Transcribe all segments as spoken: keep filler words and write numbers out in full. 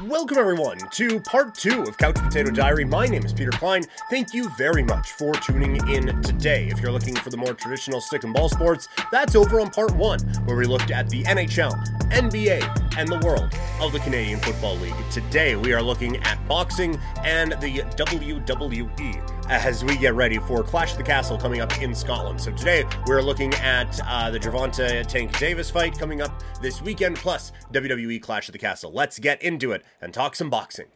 Welcome everyone to part two of Couch Potato Diary. My name is Peter Klein. Thank you very much for tuning in today. If you're looking for the more traditional stick and ball sports, that's over on part one, where we looked at the N H L, N B A, and the world of the Canadian Football League. Today we are looking at boxing and the W W E as we get ready for Clash of the Castle coming up in Scotland. So today we're looking at uh, the Gervonta Tank Davis fight coming up this weekend, plus W W E Clash of the Castle. Let's get into it and talk some boxing.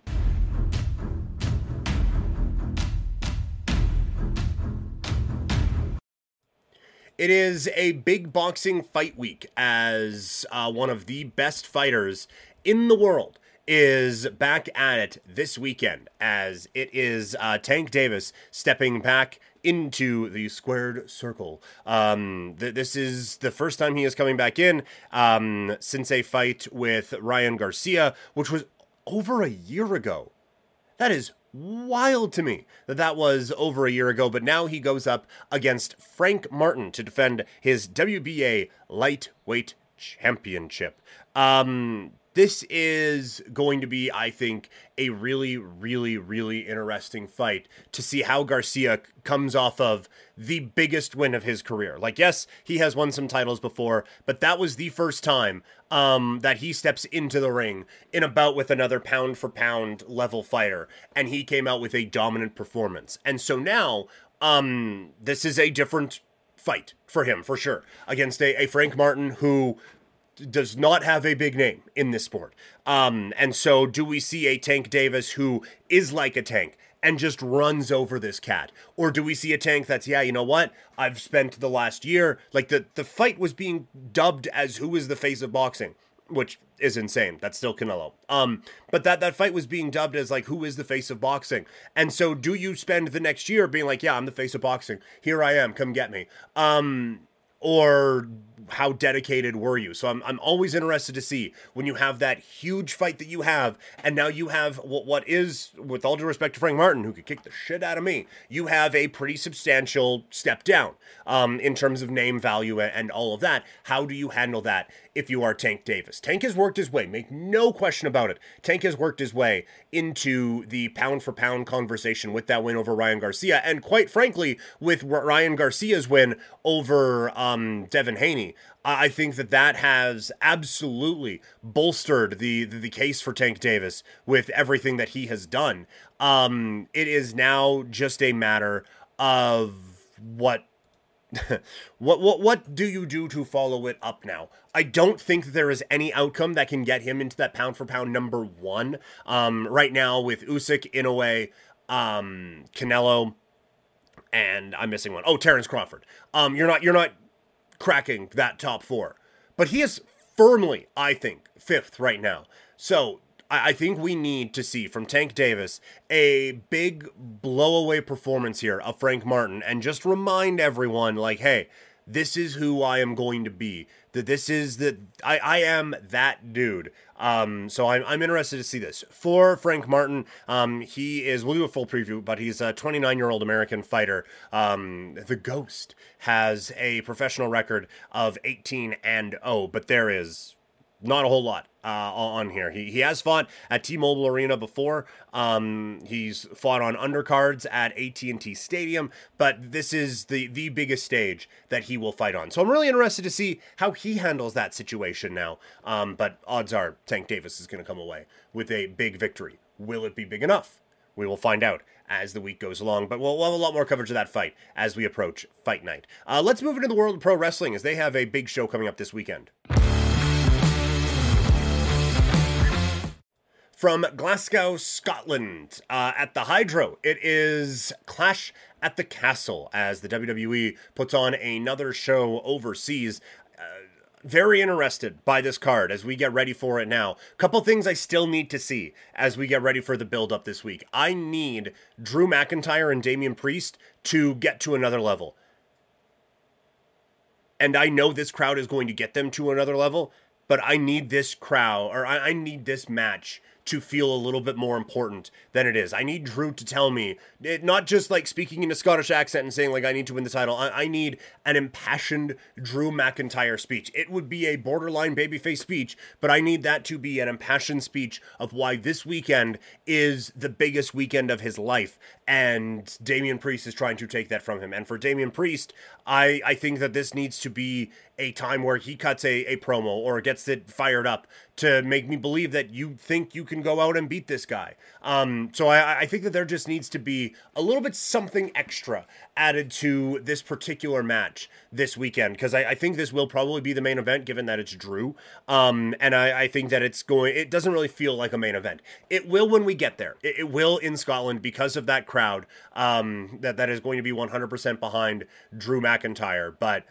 It is a big boxing fight week as uh, one of the best fighters in the world is back at it this weekend, as it is uh, Tank Davis stepping back into the squared circle. Um, th- this is the first time he is coming back in um, since a fight with Ryan Garcia, which was over a year ago. That is wild to me that that was over a year ago, but now he goes up against Frank Martin to defend his W B A lightweight championship. Um, this is going to be, I think, a really, really, really interesting fight to see how Garcia comes off of the biggest win of his career. Like, yes, he has won some titles before, but that was the first time um, that he steps into the ring in a bout with another pound for pound level fighter, and he came out with a dominant performance. And so now, um, this is a different fight for him, for sure, against a, a Frank Martin who does not have a big name in this sport. Um, and so do we see a Tank Davis who is like a tank and just runs over this cat? Or do we see a Tank that's, yeah, you know what? I've spent the last year, like the, the fight was being dubbed as who is the face of boxing, which is insane. That's still Canelo. Um, but that, that fight was being dubbed as like, who is the face of boxing? And so do you spend the next year being like, yeah, I'm the face of boxing. Here I am. Come get me. Um, or how dedicated were you? So I'm I'm always interested to see when you have that huge fight that you have, and now you have what what is, with all due respect to Frank Martin, who could kick the shit out of me, you have a pretty substantial step down um, in terms of name value and all of that. How do you handle that if you are Tank Davis? Tank has worked his way, make no question about it. Tank has worked his way into the pound for pound conversation with that win over Ryan Garcia, and quite frankly, with Ryan Garcia's win over um, Devin Haney. I think that that has absolutely bolstered the, the, the case for Tank Davis with everything that he has done. Um, it is now just a matter of what, what, what, what do you do to follow it up now? I don't think that there is any outcome that can get him into that pound for pound number one. Um, right now with Usyk, Inoue, um, Canelo, and I'm missing one. Oh, Terrence Crawford. Um, you're not, you're not, cracking that top four, but he is firmly, I think, fifth right now. So I, I think we need to see from Tank Davis a big blow-away performance here of Frank Martin, and just remind everyone, like, hey, this is who I am going to be. That this is the I, I am that dude. Um, so I'm I'm interested to see this for Frank Martin. Um, he is. We'll do a full preview, but he's a twenty-nine-year-old American fighter. Um, the Ghost has a professional record of eighteen and oh, but there is not a whole lot uh, on here. He he has fought at T-Mobile Arena before. Um, he's fought on undercards at A T and T Stadium, but this is the, the biggest stage that he will fight on. So I'm really interested to see how he handles that situation now. Um, but odds are Tank Davis is going to come away with a big victory. Will it be big enough? We will find out as the week goes along, but we'll, we'll have a lot more coverage of that fight as we approach Fight Night. Uh, let's move into the world of pro wrestling, as they have a big show coming up this weekend. From Glasgow, Scotland, uh, at the Hydro, it is Clash at the Castle, as the W W E puts on another show overseas. Uh, very interested by this card as we get ready for it now. Couple things I still need to see as we get ready for the build-up this week. I need Drew McIntyre and Damian Priest to get to another level. And I know this crowd is going to get them to another level, but I need this crowd, or I, I need this match to feel a little bit more important than it is. I need Drew to tell me, it, not just like speaking in a Scottish accent and saying like, I need to win the title. I, I need an impassioned Drew McIntyre speech. It would be a borderline babyface speech, but I need that to be an impassioned speech of why this weekend is the biggest weekend of his life. And Damian Priest is trying to take that from him. And for Damian Priest, I, I think that this needs to be a time where he cuts a, a promo or gets it fired up to make me believe that you think you can go out and beat this guy. Um, so I, I think that there just needs to be a little bit something extra added to this particular match this weekend, because I, I think this will probably be the main event, given that it's Drew. Um, and I, I think that it's going, it doesn't really feel like a main event. It will when we get there. It, it will in Scotland because of that crowd um, that, that is going to be one hundred percent behind Drew McIntyre. But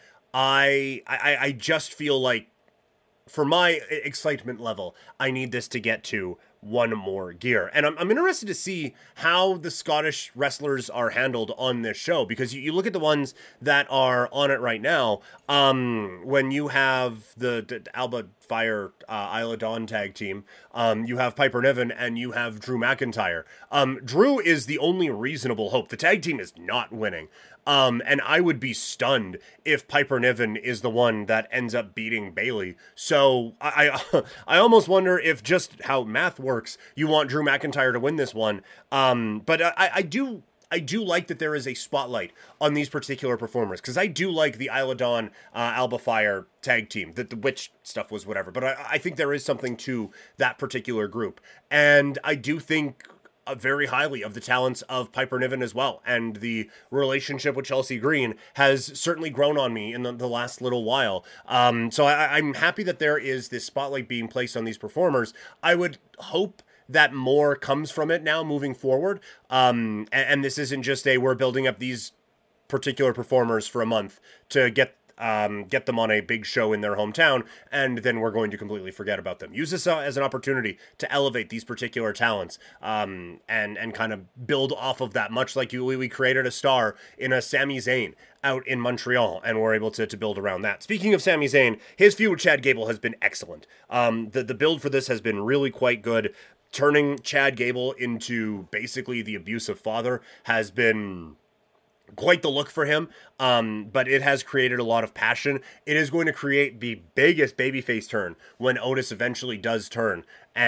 I, I, I just feel like, for my excitement level, I need this to get to one more gear. And I'm, I'm interested to see how the Scottish wrestlers are handled on this show, because you, you look at the ones that are on it right now. Um, when you have the, the Alba Fire uh, Isla Dawn tag team, um, you have Piper Niven and you have Drew McIntyre. Um, Drew is the only reasonable hope. The tag team is not winning. Um, and I would be stunned if Piper Niven is the one that ends up beating Bayley. So I, I, I almost wonder if just how math works, you want Drew McIntyre to win this one. Um, but I, I do, I do like that there is a spotlight on these particular performers, because I do like the Isla Dawn, uh, Alba Fire tag team. That the witch stuff was whatever, but I, I think there is something to that particular group, and I do think Uh, very highly of the talents of Piper Niven as well, and the relationship with Chelsea Green has certainly grown on me in the, the last little while. Um, so I, I'm happy that there is this spotlight being placed on these performers. I would hope that more comes from it now moving forward, um, and, and this isn't just a we're building up these particular performers for a month to get Um, get them on a big show in their hometown, and then we're going to completely forget about them. Use this uh, as an opportunity to elevate these particular talents, um, and and kind of build off of that, much like you, we created a star in a Sami Zayn out in Montreal, and we're able to, to build around that. Speaking of Sami Zayn, his feud with Chad Gable has been excellent. Um, the, the build for this has been really quite good. Turning Chad Gable into basically the abusive father has been quite the look for him, um, but it has created a lot of passion. It is going to create the biggest babyface turn when Otis eventually does turn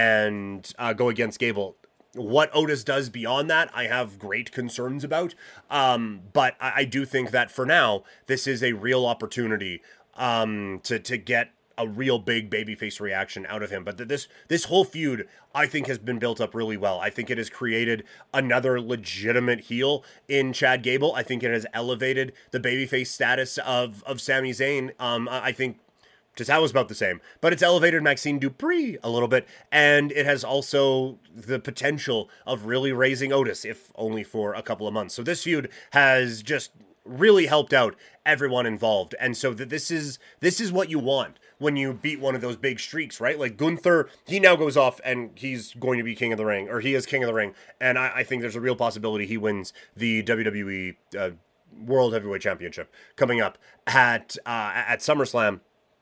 and uh, go against Gable. What Otis does beyond that, I have great concerns about, um, but I, I do think that for now, this is a real opportunity um, to, to get a real big babyface reaction out of him. But this this whole feud, I think, has been built up really well. I think it has created another legitimate heel in Chad Gable. I think it has elevated the babyface status of of Sami Zayn. Um, I think Tozawa was about the same, but it's elevated Maxine Dupree a little bit, and it has also the potential of really raising Otis, if only for a couple of months. So this feud has just really helped out everyone involved, and so that this is this is what you want when you beat one of those big streaks, right? Like Gunther, he now goes off and he's going to be King of the Ring, or he is King of the Ring, and I, I think there's a real possibility he wins the W W E uh, World Heavyweight Championship coming up at uh, at SummerSlam.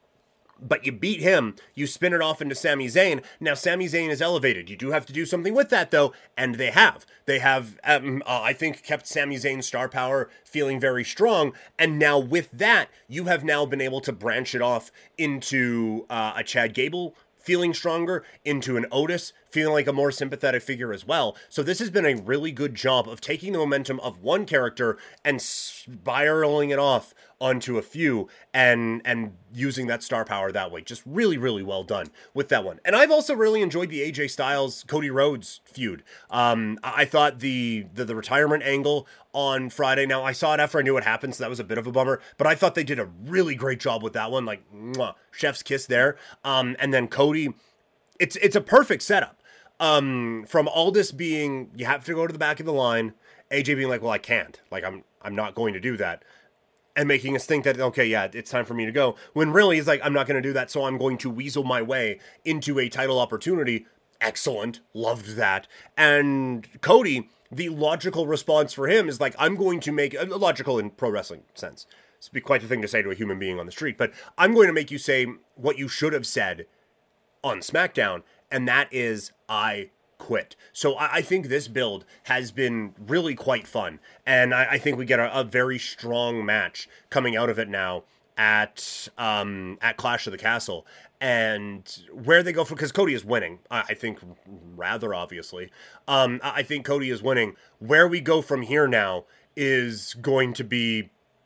But you beat him, you spin it off into Sami Zayn. Now Sami Zayn is elevated. You do have to do something with that, though, and they have. They have, um, uh, I think, kept Sami Zayn's star power feeling very strong, and now with that, you have now been able to branch it off into uh, a Chad Gable feeling stronger, into an Otis feeling like a more sympathetic figure as well. So this has been a really good job of taking the momentum of one character and spiraling it off onto a few, and and using that star power that way. Just really, really well done with that one. And I've also really enjoyed the A J Styles Cody Rhodes feud. Um, I thought the, the the retirement angle on Friday. Now I saw it after I knew what happened, so that was a bit of a bummer. But I thought they did a really great job with that one. Like, mwah, chef's kiss there. Um, and then Cody, it's it's a perfect setup. Um, from Aldis being, you have to go to the back of the line, A J being like, well, I can't. Like, I'm I'm not going to do that. And making us think that, okay, yeah, it's time for me to go. When really he's like, I'm not going to do that, so I'm going to weasel my way into a title opportunity. Excellent. Loved that. And Cody, the logical response for him is like, I'm going to make, uh, logical in pro wrestling sense. It's be quite the thing to say to a human being on the street, but I'm going to make you say what you should have said on SmackDown. and that is I Quit. So I, I think this build has been really quite fun, and I, I think we get a, a very strong match coming out of it now at um, at Clash of the Castle. And where they go from, because Cody is winning, I, I think rather obviously. Um, I, I think Cody is winning. Where we go from here now is going to be,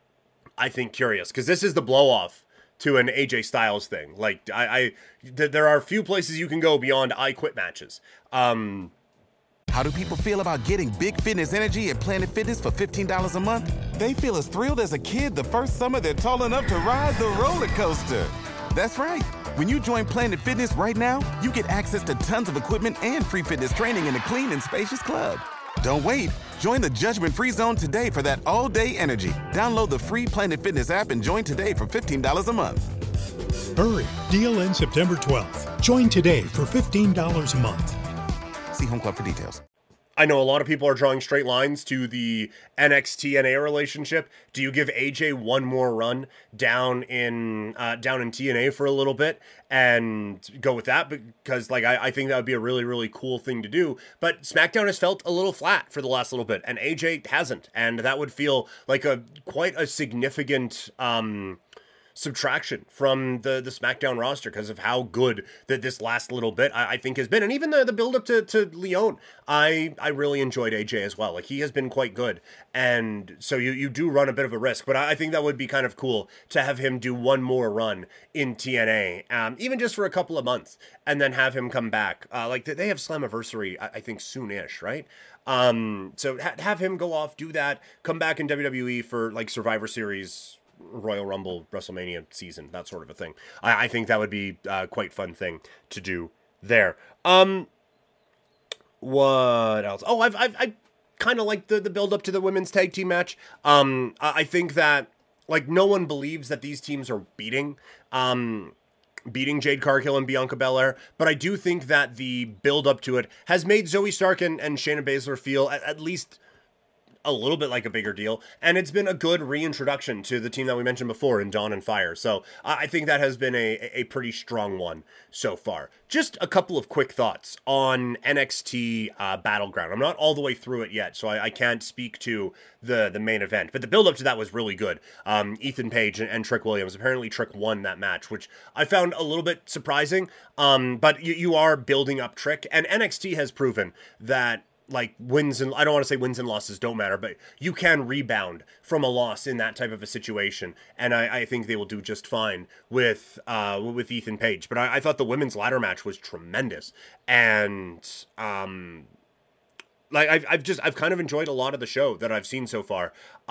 I think, curious, because this is the blow off to an A J Styles thing. Like, I, I th- there are few places you can go beyond I Quit matches. Um, How do people feel about getting big fitness energy at Planet Fitness for fifteen dollars a month? They feel as thrilled as a kid the first summer they're tall enough to ride the roller coaster. That's right. When you join Planet Fitness right now, you get access to tons of equipment and free fitness training in a clean and spacious club. Don't wait. Join the judgment-free zone today for that all-day energy. Download the free Planet Fitness app and join today for fifteen dollars a month. Hurry. Deal ends September twelfth. Join today for fifteen dollars a month. See Home Club for details. I know a lot of people are drawing straight lines to the N X T N A relationship. Do you give A J one more run down in uh, down in T N A for a little bit and go with that? Because like I, I think that would be a really, really cool thing to do. But SmackDown has felt a little flat for the last little bit, and A J hasn't. And that would feel like a quite a significant um subtraction from the the SmackDown roster because of how good that this last little bit I, I think has been. And even the the build up to, to Leon, I I really enjoyed A J as well. Like, he has been quite good, and so you you do run a bit of a risk, but I, I think that would be kind of cool to have him do one more run in T N A, um, even just for a couple of months, and then have him come back. Uh, like, they have Slammiversary, I, I think soonish, right? Um, so ha- have him go off, do that, come back in W W E for like Survivor Series, Royal Rumble, WrestleMania season, that sort of a thing. I, I think that would be uh, quite fun thing to do there. Um, what else? Oh, I've, I've I kind of like the the build up to the women's tag team match. Um, I, I think that like no one believes that these teams are beating um beating Jade Cargill and Bianca Belair, but I do think that the build up to it has made Zoe Stark and, and Shayna Baszler feel at, at least a little bit like a bigger deal, and it's been a good reintroduction to the team that we mentioned before in Dawn and Fire. So I think that has been a, a pretty strong one so far. Just a couple of quick thoughts on N X T uh, Battleground. I'm not all the way through it yet, so I, I can't speak to the, the main event, but the build up to that was really good. Um, Ethan Page and, and Trick Williams. Apparently Trick won that match, which I found a little bit surprising, um, but you, you are building up Trick, and N X T has proven that like wins and I don't want to say wins and losses don't matter, but you can rebound from a loss in that type of a situation, and I, I think they will do just fine with uh with Ethan Page. But I, I thought the women's ladder match was tremendous, and um like I've I've just I've kind of enjoyed a lot of the show that I've seen so far.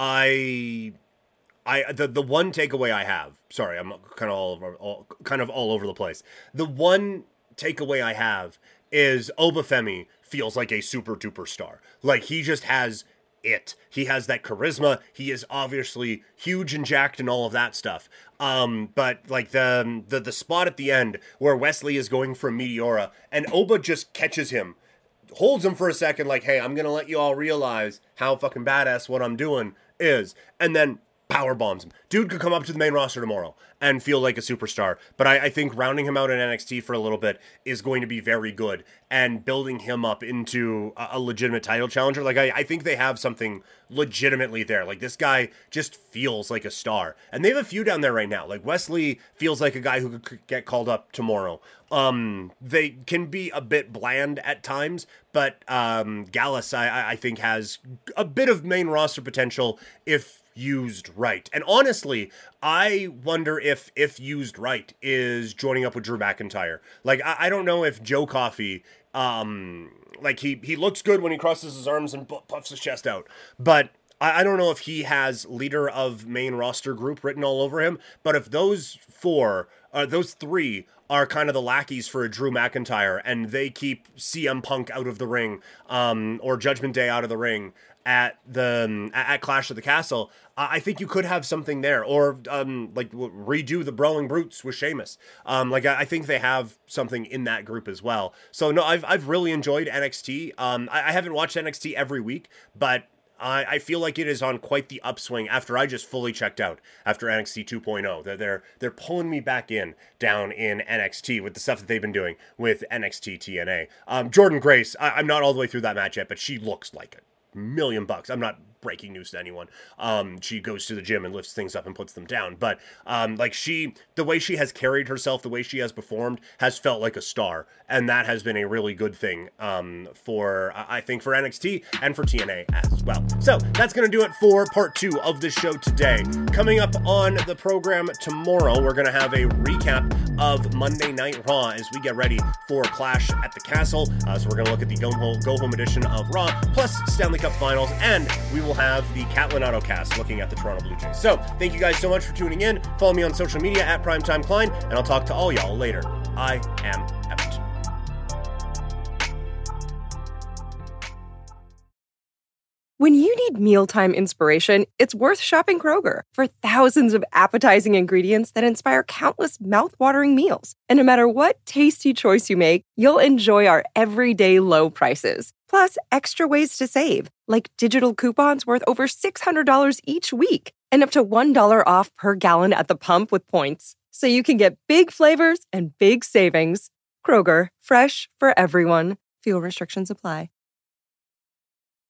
I. I the, the one takeaway I have, sorry, I'm kind of all over, all kind of all over the place. The one takeaway I have is Obafemi feels like a super duper star. Like, he just has it. He has that charisma. He is obviously huge and jacked and all of that stuff. Um, but like the, the the spot at the end where Wesley is going for Meteora and Oba just catches him, holds him for a second, like, hey, I'm gonna let you all realize how fucking badass what I'm doing is, and then power bombs him. Dude could come up to the main roster tomorrow and feel like a superstar. But I, I think rounding him out in N X T for a little bit is going to be very good, and building him up into a, a legitimate title challenger. Like, I, I think they have something legitimately there. Like, this guy just feels like a star. And they have a few down there right now. Like, Wesley feels like a guy who could get called up tomorrow. Um, they can be a bit bland at times, but um, Gallus, I, I think, has a bit of main roster potential if used right. And honestly, I wonder if if used right is joining up with Drew McIntyre. Like, I, I don't know if Joe Coffey, um, like he he looks good when he crosses his arms and puffs his chest out, but I, I don't know if he has leader of main roster group written all over him. But if those four, uh, those three are kind of the lackeys for a Drew McIntyre, and they keep C M Punk out of the ring, um, or Judgment Day out of the ring at the um, at Clash of the Castle, I think you could have something there, or um, like redo the Brawling Brutes with Sheamus. Um, like I think they have something in that group as well. So no, I've I've really enjoyed N X T. Um, I, I haven't watched N X T every week, but I, I feel like it is on quite the upswing after I just fully checked out after N X T two point oh. They're, they're, they're pulling me back in down in N X T with the stuff that they've been doing with N X T T N A. Um, Jordynne Grace, I, I'm not all the way through that match yet, but she looks like a million bucks. I'm not breaking news to anyone. Um, she goes to the gym and lifts things up and puts them down. But um, like she, the way she has carried herself, the way she has performed has felt like a star. And that has been a really good thing um, for, I think, for N X T and for T N A as well. So that's going to do it for part two of the show today. Coming up on the program tomorrow, we're going to have a recap of Monday Night Raw as we get ready for Clash at the Castle. Uh, so we're going to look at the Go Home, Go Home edition of Raw, plus Stanley Cup Finals, and we will have the Catlin Autocast looking at the Toronto Blue Jays. So thank you guys so much for tuning in. Follow me on social media at Primetime Klein, and I'll talk to all y'all later. I am out. When you need mealtime inspiration, it's worth shopping Kroger for thousands of appetizing ingredients that inspire countless mouth-watering meals. And no matter what tasty choice you make, you'll enjoy our everyday low prices. Plus, extra ways to save, like digital coupons worth over six hundred dollars each week and up to one dollar off per gallon at the pump with points. So you can get big flavors and big savings. Kroger, fresh for everyone. Fuel restrictions apply.